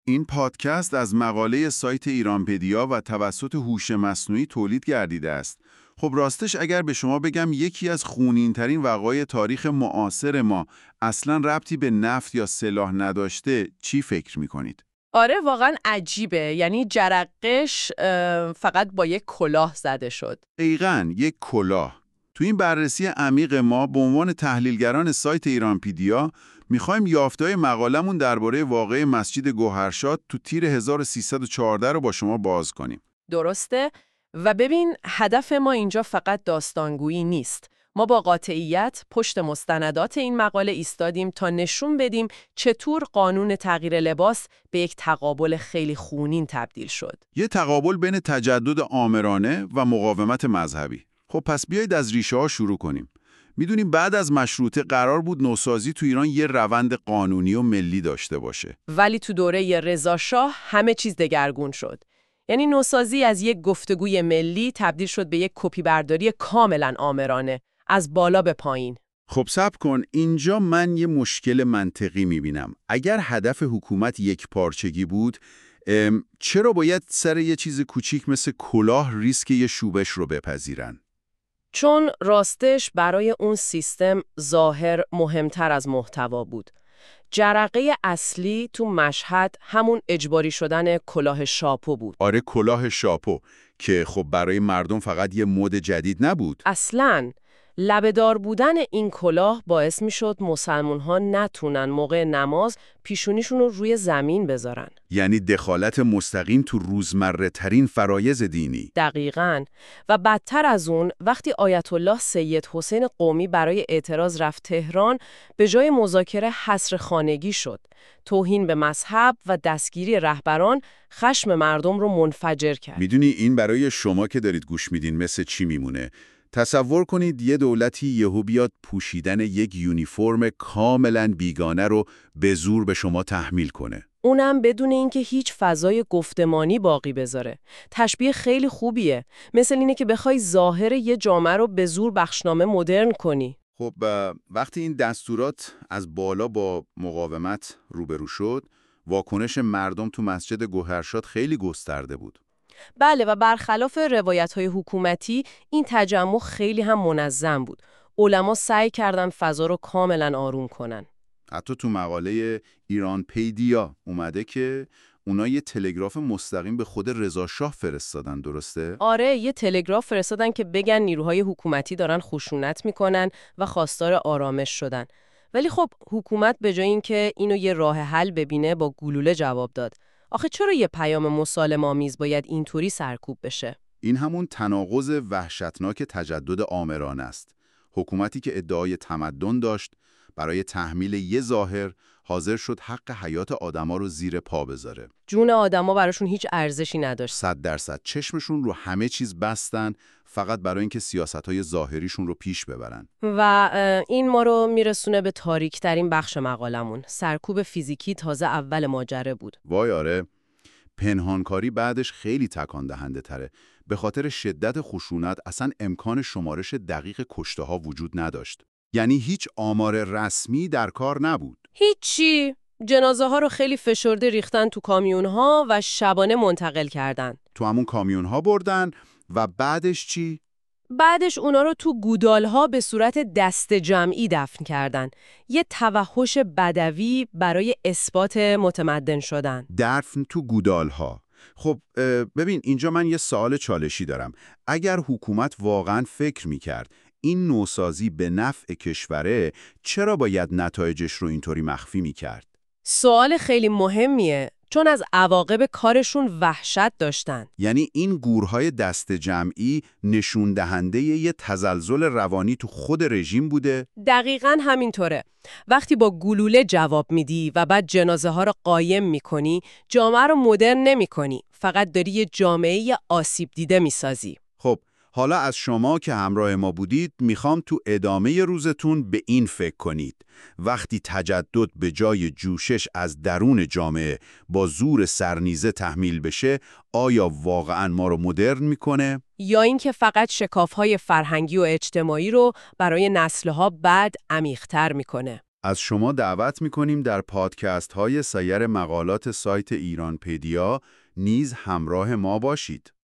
این پادکست از مقاله سایت ایرانپدیا و توسط هوش مصنوعی تولید گردیده است. خب راستش اگر به شما بگم یکی از خونین‌ترین وقایع تاریخ معاصر ما اصلاً ربطی به نفت یا سلاح نداشته، چی فکر می‌کنید؟ آره واقعا عجیبه. یعنی جرقش فقط با یک کلاه زده شد. دقیقاً یک کلاه. تو این بررسی عمیق ما به عنوان تحلیلگران سایت ایرانپدیا میخوایم یافته‌های مقالمون درباره واقعه مسجد گوهرشاد تو تیر 1314 رو با شما باز کنیم. درسته؟ و ببین هدف ما اینجا فقط داستانگویی نیست. ما با قاطعیت پشت مستندات این مقاله ایستادیم تا نشون بدیم چطور قانون تغییر لباس به یک تقابل خیلی خونین تبدیل شد. یه تقابل بین تجدد آمرانه و مقاومت مذهبی. خب پس بیایید از ریشه ها شروع کنیم. میدونیم بعد از مشروطه قرار بود نوسازی تو ایران یه روند قانونی و ملی داشته باشه. ولی تو دوره رضا شاه همه چیز دگرگون شد. یعنی نوسازی از یک گفتگوی ملی تبدیل شد به یک کپی برداری کاملا آمرانه، از بالا به پایین. خب صبر کن، اینجا من یه مشکل منطقی میبینم. اگر هدف حکومت یک پارچگی بود، چرا باید سر یه چیز کوچیک مثل کلاه ریسک یه شوبش رو بپذیرن؟ چون راستش برای اون سیستم ظاهر مهمتر از محتوا بود. جرقه اصلی تو مشهد همون اجباری شدن کلاه شاپو بود. آره کلاه شاپو که خب برای مردم فقط یه مد جدید نبود. اصلاً لبه‌دار بودن این کلاه باعث میشد مسلمان‌ها نتونن موقع نماز پیشونیشون رو روی زمین بذارن. یعنی دخالت مستقیم تو روزمره ترین فرایض دینی. دقیقاً. و بدتر از اون وقتی آیت الله سید حسین قمی برای اعتراض رفت تهران، به جای مذاکره حصر خانگی شد. توهین به مذهب و دستگیری رهبران خشم مردم رو منفجر کرد. میدونی این برای شما که دارید گوش میدین مثل چی میمونه؟ تصور کنید یه دولتی یهو بیاد پوشیدن یک یونیفرم کاملا بیگانه رو به زور به شما تحمیل کنه. اونم بدون اینکه هیچ فضای گفتمانی باقی بذاره. تشبیه خیلی خوبیه. مثل اینه که بخوای ظاهر یه جامعه رو به زور بخشنامه مدرن کنی. خب وقتی این دستورات از بالا با مقاومت روبرو شد، واکنش مردم تو مسجد گوهرشاد خیلی گسترده بود. بله و برخلاف روایت‌های حکومتی این تجمع خیلی هم منظم بود. علما سعی کردن فضا رو کاملا آروم کنن. حتی تو مقاله ایرانپدیا اومده که اونا یه تلگراف مستقیم به خود رضا شاه فرستادن، درسته؟ آره، یه تلگراف فرستادن که بگن نیروهای حکومتی دارن خشونت میکنن و خواستار آرامش شدن. ولی خب حکومت به جای اینکه اینو یه راه حل ببینه با گلوله جواب داد. آخه چرا یه پیام مسالم‌آمیز باید اینطوری سرکوب بشه؟ این همون تناقض وحشتناک تجدد آمرانه است. حکومتی که ادعای تمدن داشت برای تحمیل یه ظاهر حاضر شد حق حیات آدما رو زیر پا بذاره. جون آدما براشون هیچ ارزشی نداشت. 100% چشمشون رو همه چیز بستن فقط برای اینکه سیاست‌های ظاهریشون رو پیش ببرن. و این ما رو میرسونه به تاریک‌ترین بخش مقالمون. سرکوب فیزیکی تازه اول ماجرا بود. وای آره. پنهانکاری بعدش خیلی تکان دهنده تره. به خاطر شدت خشونت اصلا امکان شمارش دقیق کشته‌ها وجود نداشت. یعنی هیچ آمار رسمی در کار نبود. هیچی. جنازه ها رو خیلی فشرده ریختن تو کامیون ها و شبانه منتقل کردن. تو همون کامیون ها بردن و بعدش چی؟ بعدش اونا رو تو گودال ها به صورت دست جمعی دفن کردن. یه توحش بدوی برای اثبات متمدن شدن. دفن تو گودال ها. خب ببین اینجا من یه سوال چالشی دارم. اگر حکومت واقعا فکر میکرد این نوسازی به نفع کشوره، چرا باید نتایجش رو اینطوری مخفی میکرد؟ سوال خیلی مهمیه. چون از عواقب کارشون وحشت داشتن. یعنی این گورهای دست جمعی نشون دهنده یه تزلزل روانی تو خود رژیم بوده؟ دقیقاً همینطوره. وقتی با گلوله جواب میدی و بعد جنازه ها رو قایم میکنی، جامعه رو مدرن نمیکنی. فقط داری یه جامعه آسیب دیده میسازی. خب حالا از شما که همراه ما بودید میخوام تو ادامه روزتون به این فکر کنید. وقتی تجدد به جای جوشش از درون جامعه با زور سرنیزه تحمیل بشه، آیا واقعاً ما رو مدرن میکنه؟ یا اینکه فقط شکاف‌های فرهنگی و اجتماعی رو برای نسل‌ها بعد عمیق‌تر میکنه؟ از شما دعوت می‌کنیم در پادکست های سایر مقالات سایت ایرانپدیا نیز همراه ما باشید.